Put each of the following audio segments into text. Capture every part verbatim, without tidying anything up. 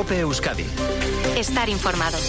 COPE Euskadi. Estar informado.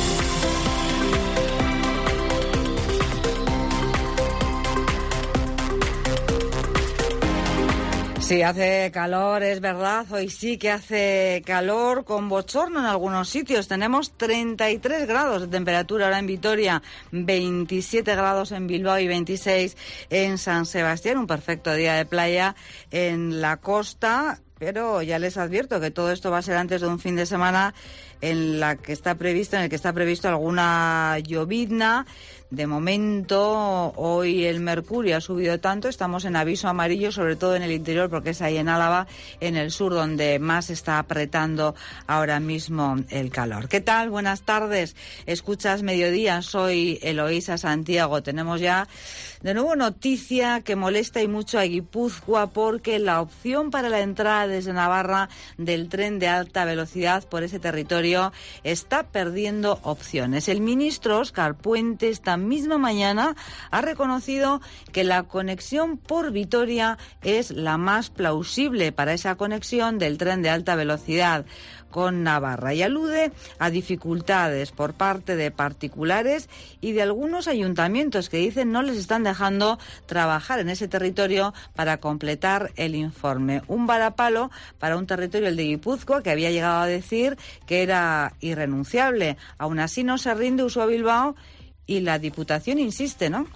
Sí, hace calor, es verdad. Hoy sí que hace calor con bochorno en algunos sitios. Tenemos treinta y tres grados de temperatura ahora en Vitoria, veintisiete grados en Bilbao y veintiséis en San Sebastián. Un perfecto día de playa en la costa. Pero ya les advierto que todo esto va a ser antes de un fin de semana en la que está previsto, en el que está previsto alguna llovizna. De momento, hoy el mercurio ha subido tanto, estamos en aviso amarillo, sobre todo en el interior, porque es ahí en Álava, en el sur, donde más está apretando ahora mismo el calor. ¿Qué tal? Buenas tardes. Escuchas Mediodía, soy Eloísa Santiago. Tenemos ya de nuevo noticia que molesta y mucho a Guipúzcoa, porque la opción para la entrada desde Navarra del tren de alta velocidad por ese territorio está perdiendo opciones. El ministro Óscar Puente esta misma mañana ha reconocido que la conexión por Vitoria es la más plausible para esa conexión del tren de alta velocidad con Navarra, y alude a dificultades por parte de particulares y de algunos ayuntamientos que dicen no les están dejando trabajar en ese territorio para completar el informe. Un varapalo para un territorio, el de Guipúzcoa, que había llegado a decir que era irrenunciable. Aún así no se rinde Usoa Bilbao y la Diputación insiste, ¿no?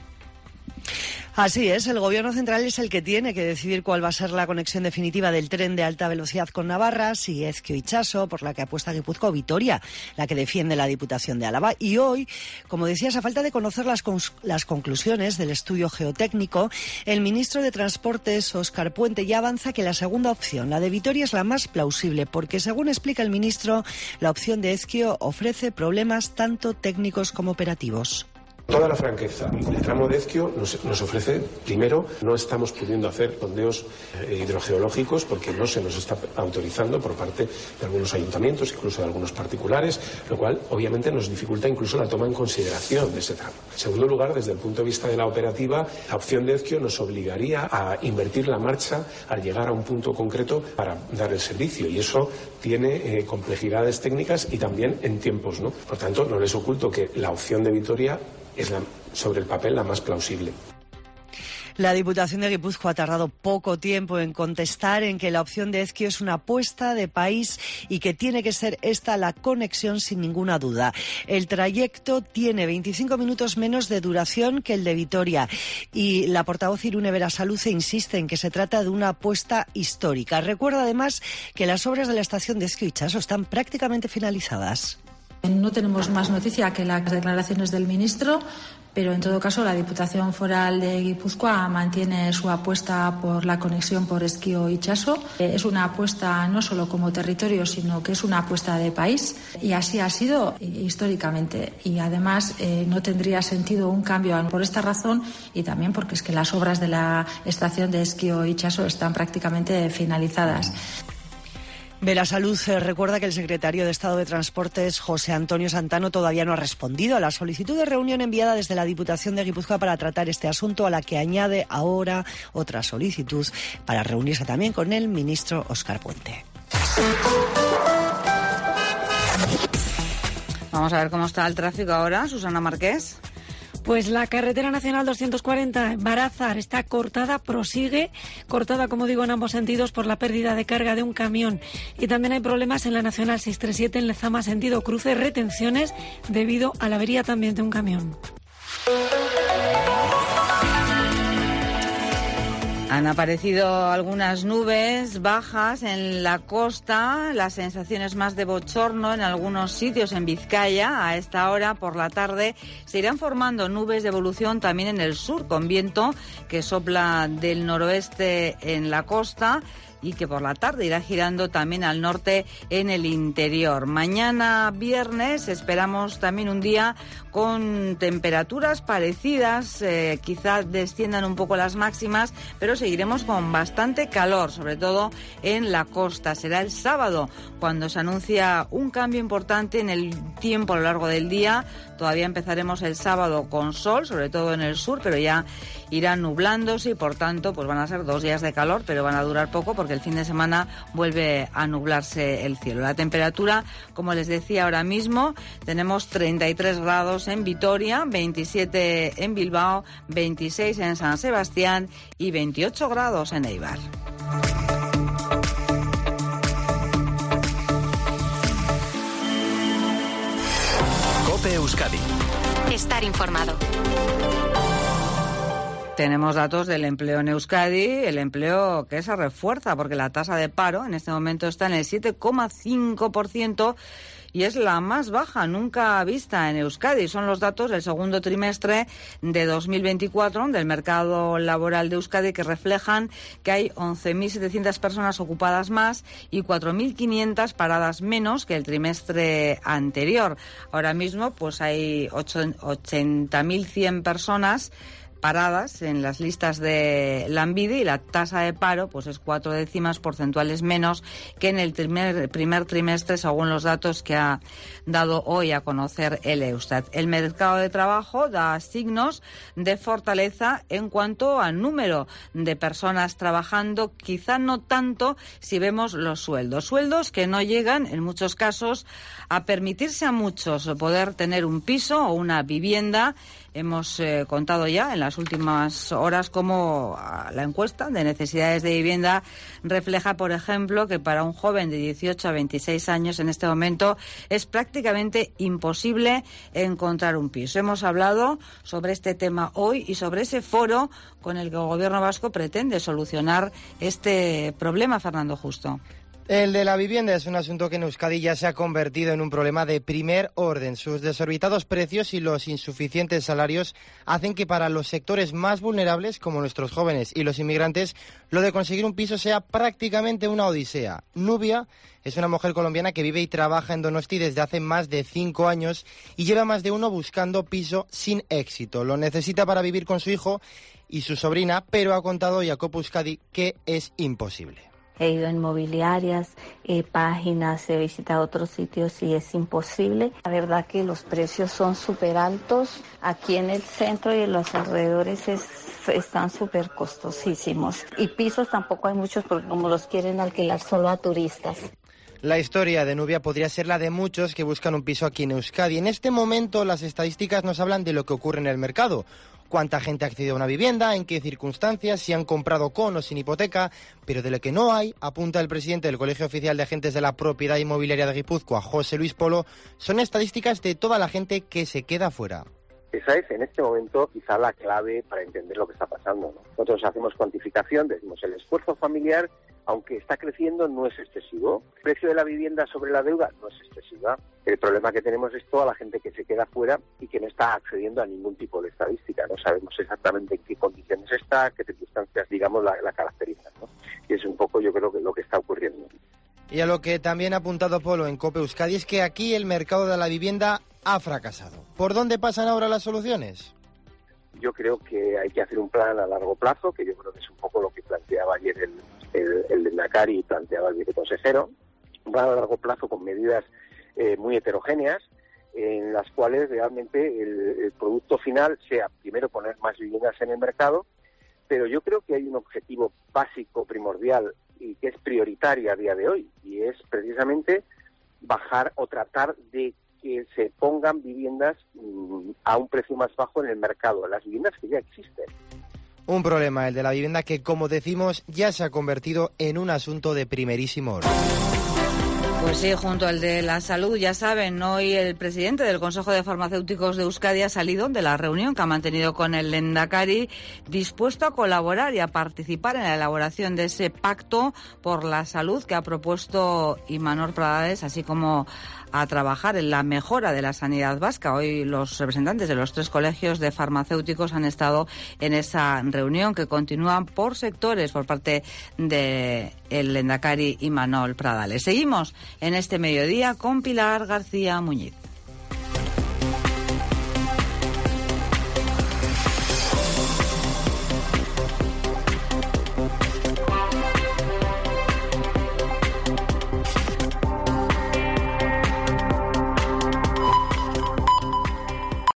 Así es, el Gobierno central es el que tiene que decidir cuál va a ser la conexión definitiva del tren de alta velocidad con Navarra, si Ezkio-Itxaso, por la que apuesta Guipúzcoa, o Vitoria, la que defiende la Diputación de Álava. Y hoy, como decías, a falta de conocer las, las conclusiones del estudio geotécnico, el ministro de Transportes, Óscar Puente, ya avanza que la segunda opción, la de Vitoria, es la más plausible, porque, según explica el ministro, la opción de Ezkio ofrece problemas tanto técnicos como operativos. Toda la franqueza. El tramo de Ezkio nos, nos ofrece, primero, no estamos pudiendo hacer sondeos eh, hidrogeológicos porque no se nos está autorizando por parte de algunos ayuntamientos, incluso de algunos particulares, lo cual obviamente nos dificulta incluso la toma en consideración de ese tramo. En segundo lugar, desde el punto de vista de la operativa, la opción de Ezkio nos obligaría a invertir la marcha al llegar a un punto concreto para dar el servicio, y eso tiene eh, complejidades técnicas y también en tiempos, ¿no? Por tanto, no les oculto que la opción de Vitoria es la, sobre el papel la más plausible. La Diputación de Guipúzcoa ha tardado poco tiempo en contestar en que la opción de Ezkio es una apuesta de país y que tiene que ser esta la conexión sin ninguna duda. El trayecto tiene veinticinco minutos menos de duración que el de Vitoria, y la portavoz Irune Berasaluze insiste en que se trata de una apuesta histórica. Recuerda además que las obras de la estación de Ezkio-Itxaso están prácticamente finalizadas. No tenemos más noticia que las declaraciones del ministro, pero en todo caso la Diputación Foral de Guipúzcoa mantiene su apuesta por la conexión por Ezkio-Itxaso. Es una apuesta no solo como territorio, sino que es una apuesta de país, y así ha sido históricamente. Y además eh, no tendría sentido un cambio por esta razón, y también porque es que las obras de la estación de Ezkio-Itxaso están prácticamente finalizadas. Berasaluze recuerda que el secretario de Estado de Transportes, José Antonio Santano, todavía no ha respondido a la solicitud de reunión enviada desde la Diputación de Guipúzcoa para tratar este asunto, a la que añade ahora otra solicitud para reunirse también con el ministro Óscar Puente. Vamos a ver cómo está el tráfico ahora, Susana Marqués. Pues la carretera nacional doscientos cuarenta en Barázar está cortada, prosigue, cortada, como digo, en ambos sentidos por la pérdida de carga de un camión. Y también hay problemas en la nacional seiscientos treinta y siete en Lezama, sentido cruce, retenciones debido a la avería también de un camión. Han aparecido algunas nubes bajas en la costa, las sensaciones más de bochorno en algunos sitios en Vizcaya. A esta hora, por la tarde, se irán formando nubes de evolución también en el sur, con viento que sopla del noroeste en la costa y que por la tarde irá girando también al norte en el interior. Mañana viernes esperamos también un día con temperaturas parecidas, eh, quizás desciendan un poco las máximas, pero se seguiremos con bastante calor, sobre todo en la costa. Será el sábado cuando se anuncia un cambio importante en el tiempo a lo largo del día. Todavía empezaremos el sábado con sol, sobre todo en el sur, pero ya irá nublándose y por tanto pues van a ser dos días de calor, pero van a durar poco porque el fin de semana vuelve a nublarse el cielo. La temperatura, como les decía ahora mismo, tenemos treinta y tres grados en Vitoria, veintisiete en Bilbao, veintiséis en San Sebastián y veintiocho grados en Eibar. COPE Euskadi. Estar informado. Tenemos datos del empleo en Euskadi, el empleo que se refuerza porque la tasa de paro en este momento está en el siete coma cinco por ciento y es la más baja nunca vista en Euskadi. Son los datos del segundo trimestre de dos mil veinticuatro del mercado laboral de Euskadi que reflejan que hay once mil setecientas personas ocupadas más y cuatro mil quinientas paradas menos que el trimestre anterior. Ahora mismo pues hay ochenta mil cien personas paradas en las listas de Lanbide y la tasa de paro pues es cuatro décimas porcentuales menos que en el primer, primer trimestre según los datos que ha dado hoy a conocer el Eustat. El mercado de trabajo da signos de fortaleza en cuanto al número de personas trabajando, quizá no tanto si vemos los sueldos. Sueldos que no llegan en muchos casos a permitirse a muchos poder tener un piso o una vivienda. Hemos eh, contado ya en las últimas horas cómo la encuesta de necesidades de vivienda refleja, por ejemplo, que para un joven de dieciocho a veintiséis años en este momento es prácticamente imposible encontrar un piso. Hemos hablado sobre este tema hoy y sobre ese foro con el que el Gobierno vasco pretende solucionar este problema, Fernando Justo. El de la vivienda es un asunto que en Euskadi ya se ha convertido en un problema de primer orden. Sus desorbitados precios y los insuficientes salarios hacen que para los sectores más vulnerables, como nuestros jóvenes y los inmigrantes, lo de conseguir un piso sea prácticamente una odisea. Nubia es una mujer colombiana que vive y trabaja en Donosti desde hace más de cinco años y lleva más de uno buscando piso sin éxito. Lo necesita para vivir con su hijo y su sobrina, pero ha contado hoy a COPE Euskadi que es imposible. He ido a inmobiliarias, eh, páginas, he visitado otros sitios y es imposible. La verdad que los precios son súper altos. Aquí en el centro y en los alrededores es, están súper costosísimos. Y pisos tampoco hay muchos porque como los quieren alquilar solo a turistas. La historia de Nubia podría ser la de muchos que buscan un piso aquí en Euskadi. En este momento las estadísticas nos hablan de lo que ocurre en el mercado. Cuánta gente ha accedido a una vivienda, en qué circunstancias, si han comprado con o sin hipoteca, pero de lo que no hay, apunta el presidente del Colegio Oficial de Agentes de la Propiedad Inmobiliaria de Guipúzcoa, José Luis Polo, son estadísticas de toda la gente que se queda fuera. Esa es en este momento quizá la clave para entender lo que está pasando, ¿no? Nosotros hacemos cuantificación, decimos el esfuerzo familiar, aunque está creciendo, no es excesivo. El precio de la vivienda sobre la deuda no es excesiva. El problema que tenemos es toda la gente que se queda fuera y que no está accediendo a ningún tipo de estadística. No sabemos exactamente en qué condiciones está, qué circunstancias, digamos, la, la caracterizan, ¿no? Y es un poco, yo creo, que lo que está ocurriendo. Y a lo que también ha apuntado Polo en COPE Euskadi es que aquí el mercado de la vivienda ha fracasado. ¿Por dónde pasan ahora las soluciones? Yo creo que hay que hacer un plan a largo plazo, que yo creo que es un poco lo que planteaba ayer el, el, el Lehendakari y planteaba el viceconsejero. Un plan a largo plazo con medidas eh, muy heterogéneas, en las cuales realmente el, el producto final sea, primero, poner más viviendas en el mercado, pero yo creo que hay un objetivo básico, primordial, y que es prioritario a día de hoy, y es precisamente bajar o tratar de que se pongan viviendas mmm, a un precio más bajo en el mercado, las viviendas que ya existen. Un problema, el de la vivienda, que, como decimos, ya se ha convertido en un asunto de primerísimo orden. Pues sí, junto al de la salud, ya saben, hoy el presidente del Consejo de Farmacéuticos de Euskadi ha salido de la reunión que ha mantenido con el Lehendakari, dispuesto a colaborar y a participar en la elaboración de ese pacto por la salud que ha propuesto Imanol Pradales, así como a trabajar en la mejora de la sanidad vasca. Hoy los representantes de los tres colegios de farmacéuticos han estado en esa reunión que continúa por sectores por parte del Lehendakari Imanol Pradales. Seguimos en este mediodía con Pilar García Muñiz.